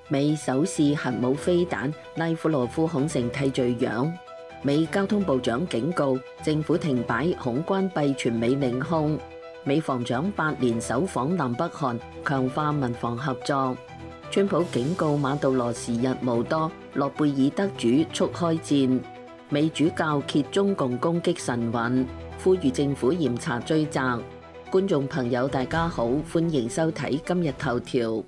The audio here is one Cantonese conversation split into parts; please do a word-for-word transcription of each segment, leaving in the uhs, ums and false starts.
美首試核武飛彈，拉夫羅夫恐成替罪羊。美交通部長警告政府停擺，恐關閉全美領空。美防長八年首訪南北韓，強化民防合作。川普警告馬杜羅時日無多，諾貝爾得主速開戰。美主教揭中共攻擊神韻，呼籲政府嚴查追責。觀眾朋友大家好，歡迎收睇今日頭條。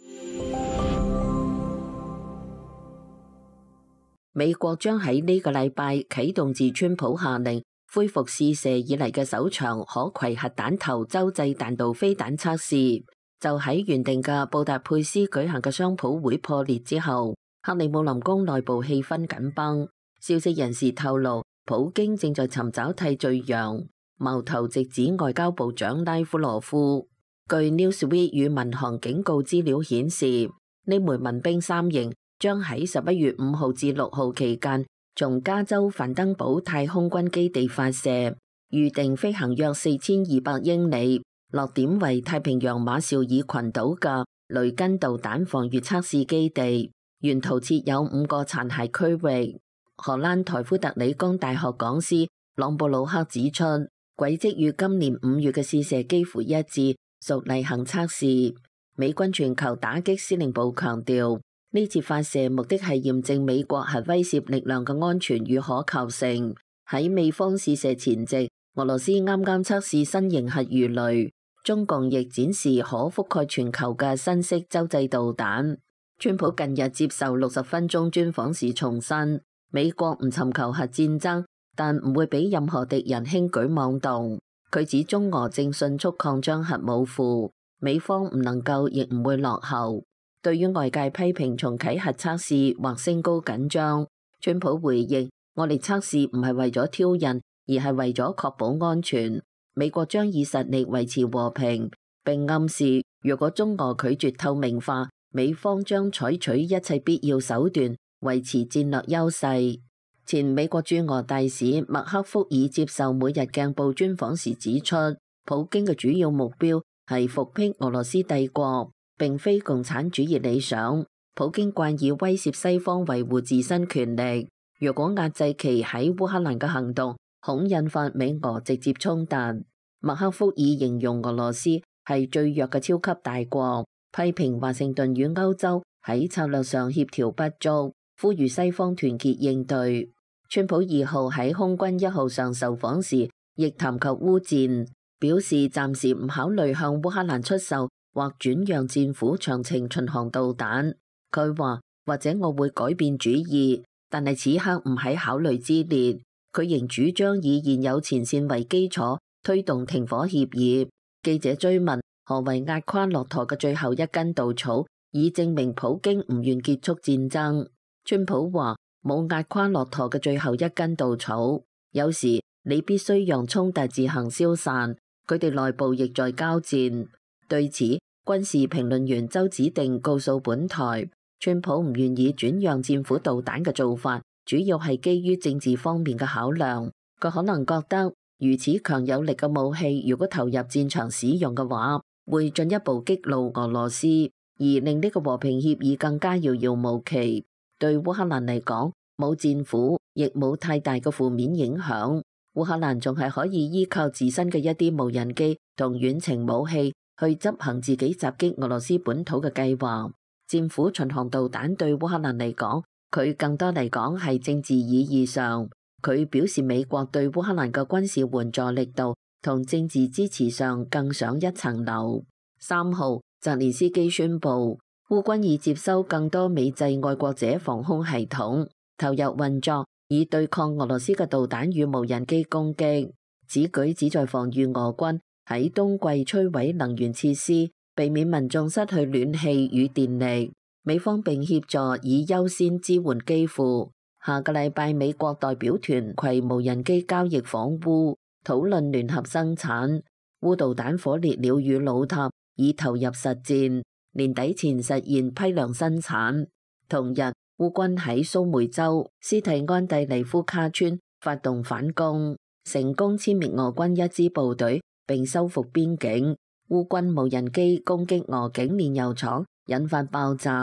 美國將喺呢個禮拜啟動自川普下令恢復試射以嚟嘅首場可攜核彈頭洲際彈道飛彈測試。就喺原定嘅布達佩斯舉行嘅雙普會破裂之後，克里姆林宮內部氣氛緊繃。消息人士透露，普京正在尋找替罪羊，矛頭直指外交部長拉夫羅夫。據 Newsweek 與民航警告資料顯示，呢枚民兵三型將喺十一月五號至六號期間從加州范登堡太空軍基地發射，預定飛行約四千二百英里，落點為太平洋馬紹爾群島嘅雷根導彈防禦測試基地，沿途設有五個殘骸區域。荷蘭台夫特理工大學講師朗布魯克指出，軌跡與今年五月嘅試射幾乎一致，屬例行測試。美軍全球打擊司令部強調，呢次發射目的係驗證美國核威懾力量嘅安全與可靠性。喺美方試射前夕，俄羅斯啱啱測試新型核魚雷，中共亦展示可覆蓋全球嘅新式洲際導彈。川普近日接受六十分鐘專訪時重申，美國唔尋求核戰爭，但唔會俾任何敵人輕舉妄動。佢指中俄正迅速擴張核武庫，美方唔能夠亦唔會落後。對於外界批評重啟核測試或升高緊張，川普回應：我哋測試唔係為咗挑釁，而係為咗確保安全。美國將以實力維持和平，並暗示如果中俄拒絕透明化，美方將採取一切必要手段維持戰略優勢。前美國駐俄大使麥克福爾接受每日鏡報專訪時指出，普京嘅主要目標係復辟俄羅斯帝國，並非共產主義理想。普京慣以威脅西方維護自身權力，若果壓制其喺烏克蘭嘅行動，恐引發美俄直接衝突。麥克福爾形容俄羅斯係最弱嘅超級大國，批評華盛頓與歐洲喺策略上協調不足，呼籲西方團結應對。川普二號喺空軍一號上受訪時，亦談及烏戰，表示暫時唔考慮向烏克蘭出售或轉讓戰斧長程巡航導彈。佢話：或者我會改變主意，但係此刻唔喺考慮之列。佢仍主張以現有前線為基礎推動停火協議。記者追問何為壓垮駱駝嘅最後一根稻草，以證明普京唔願結束戰爭。川普話：冇壓垮駱駝嘅最後一根稻草，有時你必須讓衝突自行消散，佢哋內部亦在交戰。對此，軍事評論員周子定告訴本台，川普唔願意轉讓戰斧導彈嘅做法，主要係基於政治方面嘅考量。佢可能覺得如此強有力嘅武器，如果投入戰場使用嘅話，會進一步激怒俄羅斯，而令呢個和平協議更加遙遙無期。對烏克蘭嚟講，冇戰斧亦冇太大嘅負面影響。烏克蘭仲係可以依靠自身嘅一啲無人機同遠程武器去執行自己襲擊俄羅斯本土嘅計劃。戰斧巡航導彈對烏克蘭嚟講，佢更多嚟講係政治意義上。佢表示美國對烏克蘭嘅軍事援助力度同政治支持上更上一層樓。三號，澤連斯基宣布，烏軍已接收更多美製愛國者防空系統，投入運作，以對抗俄羅斯嘅導彈與無人機攻擊。此舉旨在防禦俄軍喺冬季摧毀能源設施，避免民眾失去暖氣與電力。美方並協助以優先支援基輔。下個禮拜，美國代表團攜無人機交易訪烏，討論聯合生產。烏導彈火烈鳥與魯塔已投入實戰，年底前實現批量生產。同日，烏軍喺蘇梅州斯蒂安蒂尼夫卡村發動反攻，成功殲滅俄軍一支部隊並收復邊境。烏軍無人機攻擊俄境煉油廠，引發爆炸。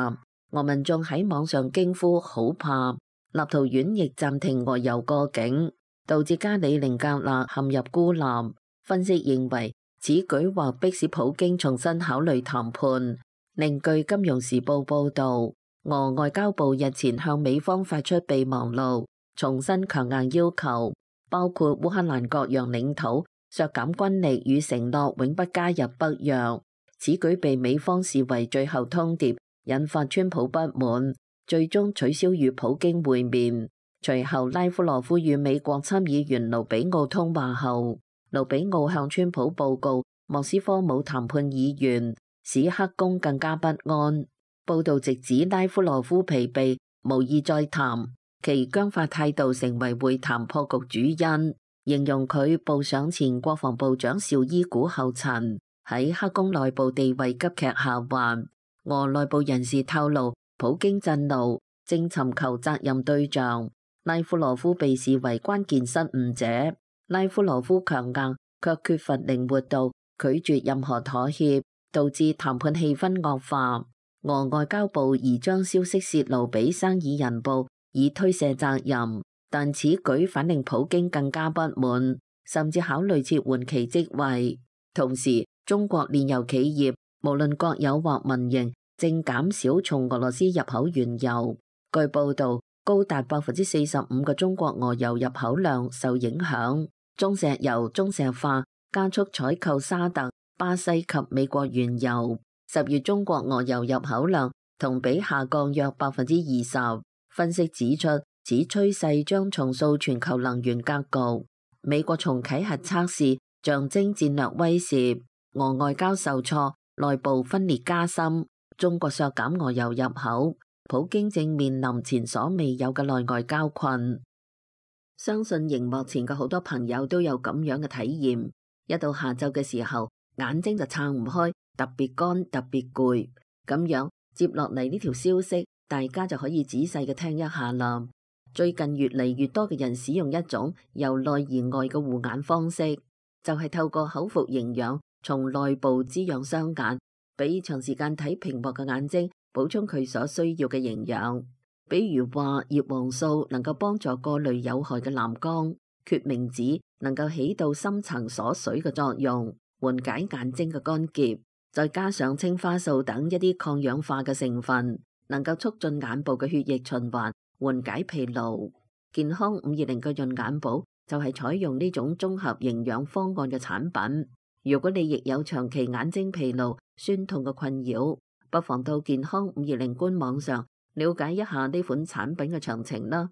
俄民眾喺網上驚呼好怕，立陶宛亦暫停外遊過境，導致加里寧格勒陷入孤立。分析認為，此舉或迫使普京重新考慮談判。另據《金融時報》報導，俄外交部日前向美方發出備忘錄，重新強硬要求，包括烏克蘭各樣領土削減軍力與承諾永不加入北約。此舉被美方視為最後通牒，引發川普不滿，最終取消與普京會面。隨後拉夫羅夫與美國參議員盧比奧通話後，盧比奧向川普報告莫斯科冇談判意願，使黑宮更加不安。報道直指拉夫羅夫疲憊，無意再談，其僵化態度成為會談破局主因，形容佢步上前國防部長紹伊古後塵，喺黑宮內部地位急劇下滑。俄內部人士透露，普京震怒，正尋求責任對象。拉夫羅夫被視為關鍵失誤者。拉夫羅夫強硬，卻缺乏靈活度，拒絕任何妥協，導致談判氣氛惡化。俄外交部疑將消息泄露俾《生意人報》，以推卸責任，但此舉反令普京更加不滿，甚至考慮撤換其職位。同時，中國煉油企業無論國有或民營，正減少從俄羅斯入口原油。據報導，高達百分之四十五嘅中國俄油入口量受影響。中石油、中石化加速採購沙特、巴西及美國原油。十月中國俄油入口量同比下降約百分之二十。分析指出，此趨勢將重塑全球能源格局。美國重啟核測試，象徵戰略威懾。俄外交受挫，內部分裂加深。中國削減俄油入口，普京正面臨前所未有嘅內外交困。相信熒幕前嘅好多朋友都有咁樣嘅體驗，一到下晝嘅時候，眼睛就撐唔開，特別乾，特別攰。咁樣接落嚟呢條消息，大家就可以仔細嘅聽一下啦。最近越嚟越多嘅人使用一種由內而外嘅護眼方式，就係透過口服營養，從內部滋養雙眼，俾長時間睇屏幕嘅眼睛補充佢所需要嘅營養。比如話葉黃素能夠幫助過濾有害嘅藍光，決明子能夠起到深層鎖水嘅作用，緩解眼睛嘅乾澀，再加上青花素等一啲抗氧化嘅成分，能夠促進眼部嘅血液循環，緩解疲勞。健康五二零嘅潤眼寶就係採用呢種綜合營養方案嘅產品。如果你亦有長期眼睛疲勞、酸痛嘅困擾，不妨到健康五二零官網上了解一下呢款產品嘅詳情啦。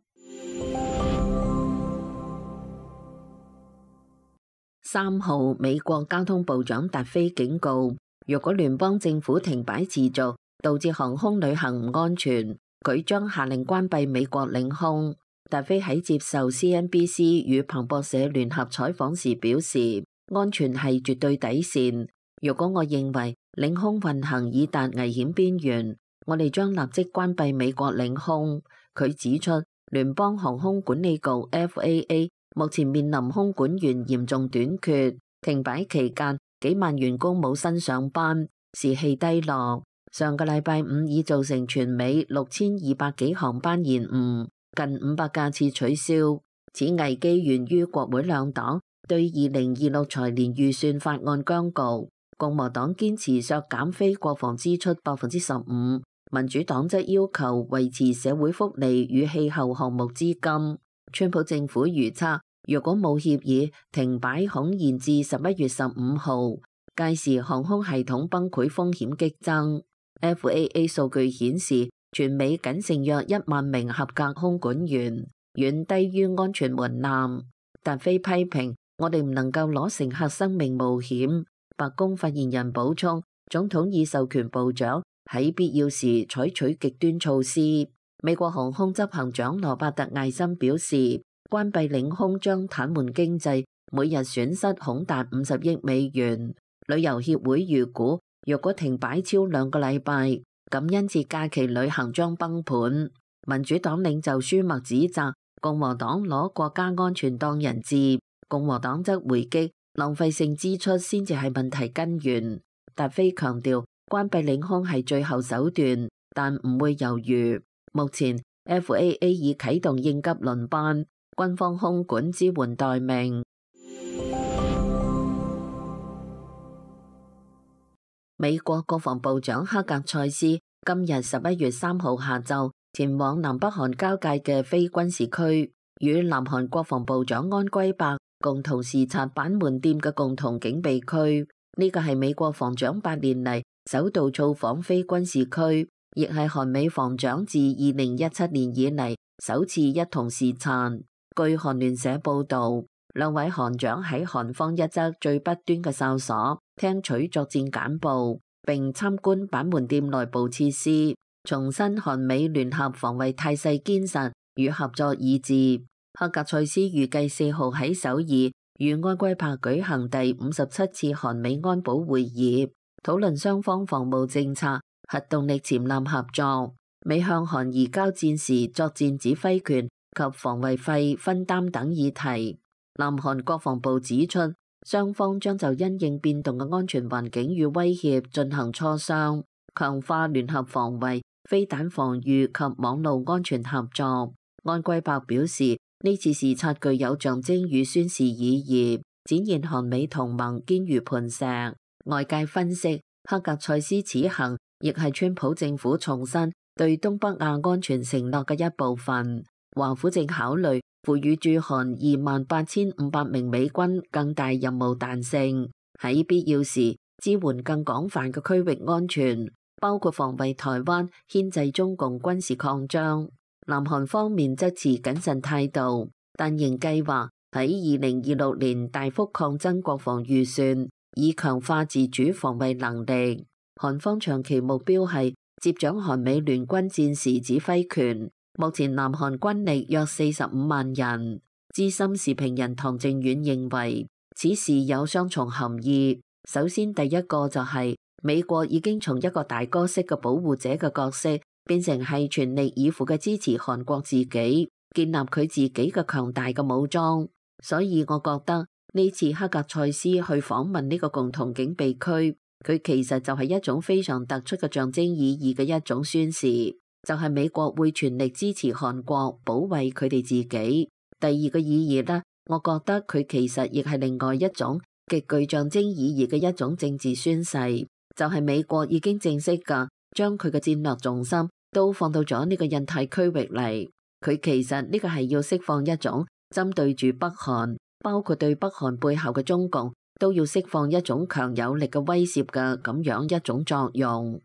三號，美國交通部長達菲警告，若果聯邦政府停擺持續，導致航空旅行唔安全，佢將下令關閉美國領空。達菲喺接受 C N B C 與彭博社聯合採訪時表示，安全係絕對底線。如果我認為領空運行已達危險邊緣，我哋將立即關閉美國領空。佢指出，聯邦航空管理局 F A A 目前面臨空管員嚴重短缺，停擺期間幾萬員工冇薪上班，士氣低落。上個禮拜五已造成全美六千二百幾航班延誤，近五百架次取消。此危機源於國會兩黨對二零二六財年預算法案僵局，共和黨堅持削減非國防支出百分之十五，民主黨則要求維持社會福利與氣候項目資金。川普政府預測，如果冇協議，停擺恐延至十一月十五號，屆時航空系統崩潰風險激增。F A A 數據顯示，全美僅剩約一萬名合格空管員，遠低於安全門檻。達菲批評，我哋唔能夠攞乘客生命冒險。白宮發言人補充，總統已授權部長喺必要時採取極端措施。美國航空執行長羅伯特艾森表示，關閉領空將癱瘓經濟，每日損失恐達五十億美元。旅遊協會預估，若果停擺超兩個禮拜，感恩節假期旅行將崩盤。民主黨領袖舒默指責共和黨攞國家安全當人質，共和黨則回擊浪費性支出先至係問題根源。達菲強調，關閉領空係最後手段， 但唔會猶豫。目前 F A A 已啟動應急輪班，軍方空管支援待命。美國國防部長克格塞斯今日十一月三號下晝前往南北韓交界嘅非軍事區，與南韓國防部長安圭伯共同視察板門店嘅共同警備區。呢個係美國防長八年嚟首度造訪非軍事區，亦係韓美防長自二零一七年以嚟首次一同視察。據韓聯社報導，兩位韓長喺韓方一側最北端嘅哨所聽取作戰簡報，並參觀板門店內部設施，重申韓美聯合防衛態勢堅實與合作一致。克格塞斯預計四號喺首爾與安圭伯舉行第五十七次韓美安保會議，討論雙方防務政策、核動力潛艦合作、美向韓移交戰時作戰指揮權及防衛費分擔等議題。南韓國防部指出，雙方將就因應變動嘅安全環境與威脅進行磋商，強化聯合防衛、飛彈防禦及網路安全合作。安圭伯表示，呢次視察具有象徵與宣示意義，展現韓美同盟堅如磐石。外界分析，克格塞斯此行亦係川普政府重申對東北亞安全承諾嘅一部分。華府正考慮賦予駐韓二萬八千五百名美軍更大任務彈性，喺必要時支援更廣泛嘅區域安全，包括防衛台灣、牽制中共軍事擴張。南韓方面則持謹慎態度，但仍計劃喺二零二六年大幅擴增國防預算，以強化自主防衛能力。韓方長期目標係接掌韓美聯軍戰時指揮權。目前南韓軍力約四十五萬人。資深時評人唐正遠認為，此事有雙重含義。首先，第一個就係美國已經從一個大哥式嘅保護者嘅角色，變成係全力以赴嘅支持韓國自己，建立佢自己嘅強大嘅武裝。所以我覺得呢次克格塞斯去訪問呢個共同警備區，佢其實就係一種非常突出嘅象徵意義嘅一種宣示。就係美國會全力支持韓國保衛佢哋自己。第二個意義呢，我覺得佢其實亦係另外一種極具象徵意義嘅一種政治宣誓，就係美國已經正式嘅將佢嘅戰略重心都放到咗呢個印太區域嚟。佢其實呢個係要釋放一種針對住北韓，包括對北韓背後嘅中共都要釋放一種強有力嘅威懾嘅咁樣一種作用。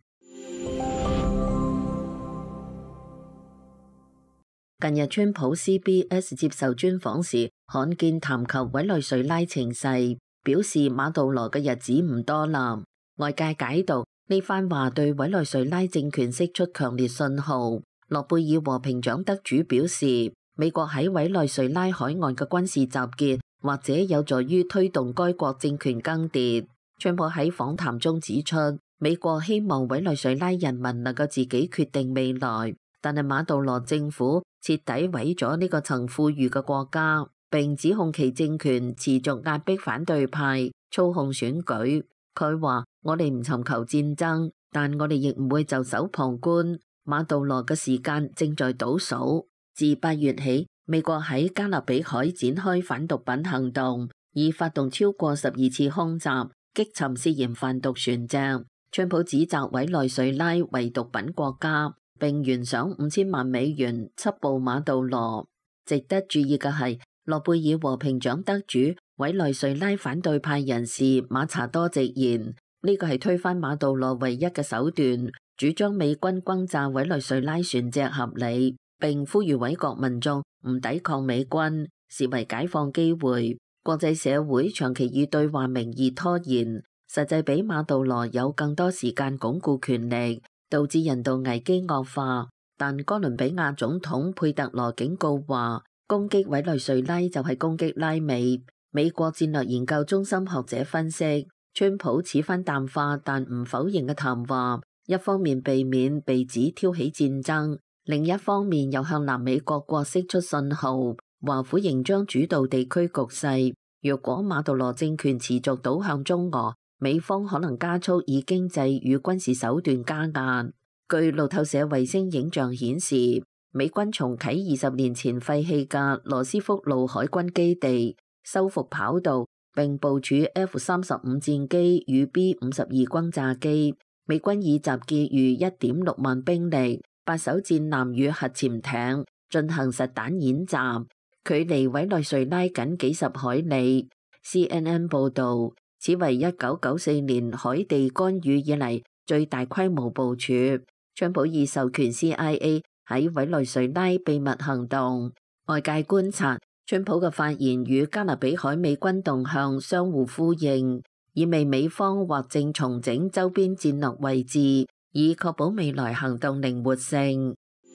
近日，川普 C B S 接受專訪時，罕見談及委內瑞拉情勢，表示馬杜羅嘅日子唔多啦。外界解讀呢番話對委內瑞拉政權釋出強烈信號。諾貝爾和平獎得主表示，美國喺委內瑞拉海岸嘅軍事集結，或者有助於推動該國政權更迭。川普喺訪談中指出，美國希望委內瑞拉人民能夠自己決定未來，但係馬杜羅政府徹底毀咗呢個曾富裕嘅國家，並指控其政權持續壓迫反對派、操控選舉。佢話：我哋唔尋求戰爭，但我哋亦唔會袖手旁觀。馬杜羅嘅時間正在倒數。自八月起，美國喺加勒比海展開反毒品行動，已發動超過十二次空襲，擊沉涉嫌販毒船隻。川普指責委內瑞拉為毒品國家，並懸賞五千萬美元緝捕馬杜羅。值得注意嘅係，諾貝爾和平獎得主委內瑞拉反對派人士馬查多直言，呢個係推翻馬杜羅唯一嘅手段，主張美軍轟炸委內瑞拉船隻合理，並呼籲委國民眾唔抵抗美軍，視為解放機會。國際社會長期以對話名義拖延，實際俾馬杜羅有更多時間鞏固權力，導致人道危機惡化。但哥倫比亞總統佩特羅警告話，攻擊委內瑞拉就係攻擊拉美。美國戰略研究中心學者分析，川普此番淡化但唔否認嘅談話，一方面避免被指挑起戰爭，另一方面又向南美各國釋出信號，華府仍將主導地區局勢。若果馬杜羅政權持續倒向中俄，美方可能加速以經濟與軍事手段加壓。 據路透社衛星影像顯示，美軍重啟二十年前廢棄嘅羅斯福路海軍基地，修復跑道，並部署 F 三十五戰機與 B 五十二轟炸機。美軍已集結逾一點六萬兵力，八艘戰艦與核潛艇進行實彈演習，距離委內瑞拉僅幾十海里。C N N 報導，此為一九九四年海地干預以嚟最大規模部署。川普已授權 C I A 喺委內瑞拉秘密行動。外界觀察，川普嘅發言與加勒比海美軍動向相互呼應，意味美方或正重整周邊戰略位置，以確保未來行動靈活性。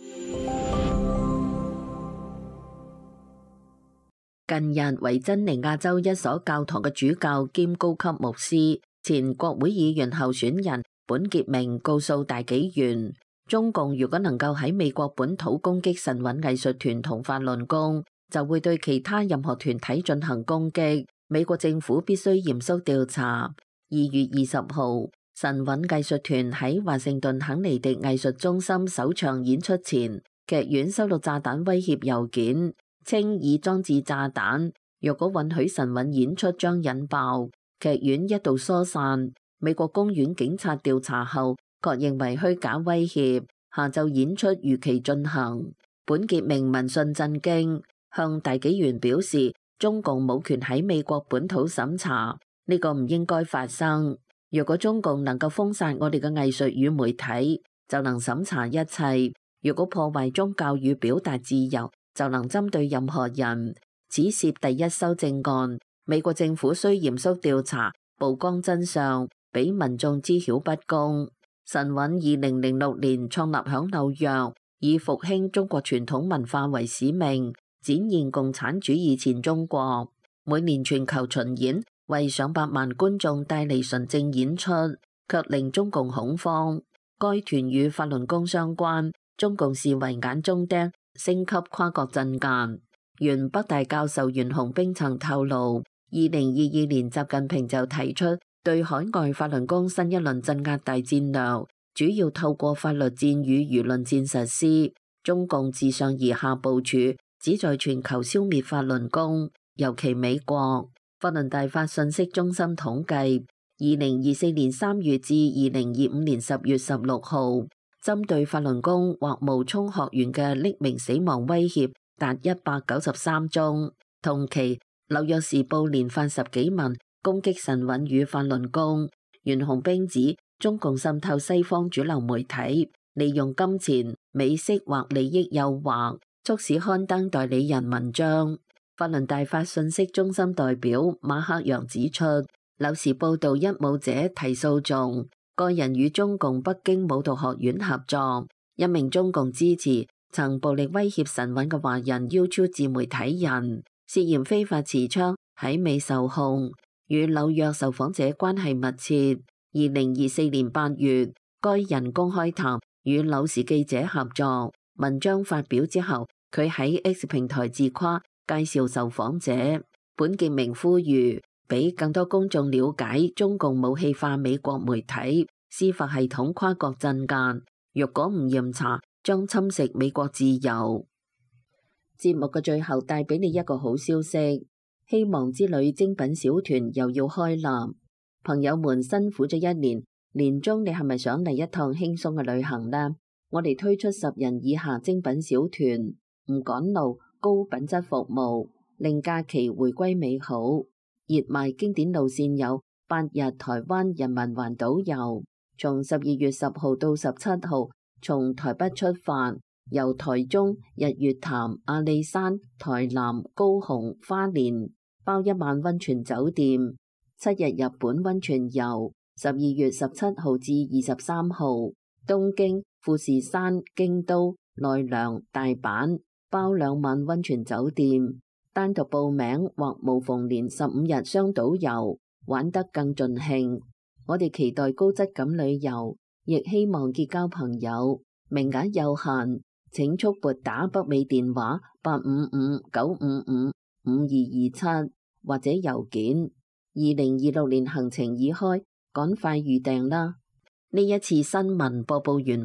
近日，維珍尼亞州一所教堂嘅主教兼高級牧師、前國會議員候選人本傑明告訴大紀元，中共如果能夠喺美國本土攻擊神韻藝術團同法輪功，就會對其他任何團體進行攻擊。美國政府必須嚴肅調查。二月二十號，神韻藝術團喺華盛頓肯尼迪藝術中心首場演出前，劇院收到炸彈威脅郵件，稱已裝置炸彈，若果允許神韻演出將引爆。劇院一度疏散。美國公園警察調查後，確認為虛假威脅。下晝演出如期進行。本傑明聞訊震驚，向大紀元表示，中共冇權喺美國本土審查，呢個唔應該發生。若果中共能夠封殺我哋嘅藝術與媒體，就能審查一切；若果破壞宗教與表達自由，就能針對任何人。此涉第一修正案，美國政府需嚴肅調查，曝光真相，俾民眾知曉不公。神韻二零零六年創立響紐約，以復興中國傳統文化為使命，展現共產主義前中國。每年全球巡演，為上百萬觀眾帶嚟純正演出，卻令中共恐慌。該團與法輪功相關，中共視為眼中釘，升級跨國鎮壓。原北大教授袁洪兵曾透露，二零二二年習近平就提出對海外法輪功新一輪鎮壓大戰略，主要透過法律戰與輿論戰實施。中共自上而下部署，旨在全球消滅法輪功，尤其美國。法輪大法信息中心統計，二零二四年三月至二零二五年十月十六號，針對法輪功或冒充學員嘅匿名死亡威脅達一百九十三宗。同期，紐約時報連發十幾文攻擊神韻與法輪功。袁洪兵指中共滲透西方主流媒體，利用金錢、美色或利益誘惑，促使刊登代理人文章。法輪大法信息中心代表馬克揚指出，紐時報道一舞者提訴訟，個人與中共北京舞蹈學院合作，一名中共支持曾暴力威脅神韻嘅華人 YouTube 自媒體人，涉嫌非法持槍喺美受控，與紐約受訪者關係密切。二零二四年八月，該人公開談與紐時記者合作，文章發表之後，佢喺 X 平台自誇，介紹受訪者。本傑明呼籲俾更多公眾了解中共武器化美國媒體、司法系統跨國鎮壓，若果唔嚴查，將侵蝕美國自由。節目嘅最後帶俾你一個好消息，希望之旅精品小團又要開立。朋友們辛苦咗一年，年終你係咪想嚟一趟輕鬆嘅旅行呢？我哋推出十人以下精品小團，唔趕路，高品質服務，令假期回歸美好。熱賣經典路線有八日台灣人民環島遊，從十二月十號到十七號，從台北出發，由台中、日月潭、阿里山、台南、高雄、花蓮，包一晚溫泉酒店。七日日本溫泉遊，十二月十七號至二十三號，東京、富士山、京都、奈良、大阪，包兩晚溫泉酒店。單獨報名或無縫連十五日雙島遊，玩得更盡興。我哋期待高質感旅遊，亦希望結交朋友。名額有限，請速撥打北美電話八五五九五五五二二七或者郵件。二零二六年行程已開，趕快預訂啦！呢一次新聞播報完畢，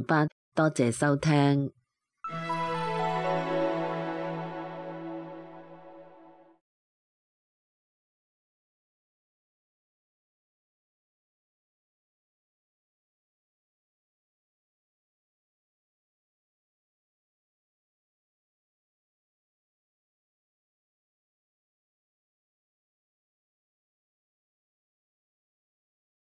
多謝收聽。